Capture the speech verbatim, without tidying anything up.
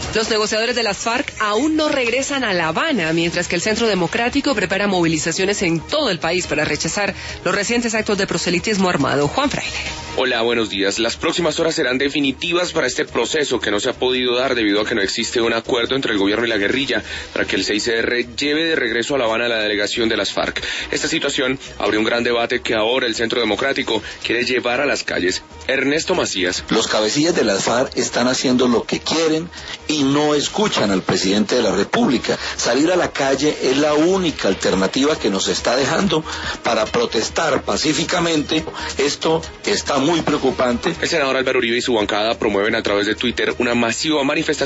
Los negociadores de las FARC aún no regresan a La Habana, mientras que el Centro Democrático prepara movilizaciones en todo el país para rechazar los recientes actos de proselitismo armado. Juan Fraile. Hola, buenos días. Las próximas horas serán definitivas para este proceso que no se ha podido dar debido a que no existe un acuerdo entre el gobierno y la guerrilla para que el C I C R lleve de regreso a La Habana a la delegación de las FARC. Esta situación abre un gran debate que ahora el Centro Democrático quiere llevar a las calles. Ernesto Macías. Los cabecillas de las FARC están haciendo lo que quieren y no escuchan al presidente de la República. Salir a la calle es la única alternativa que nos está dejando para protestar pacíficamente. Esto está muy preocupante. El senador Álvaro Uribe y su bancada promueven a través de Twitter una masiva manifestación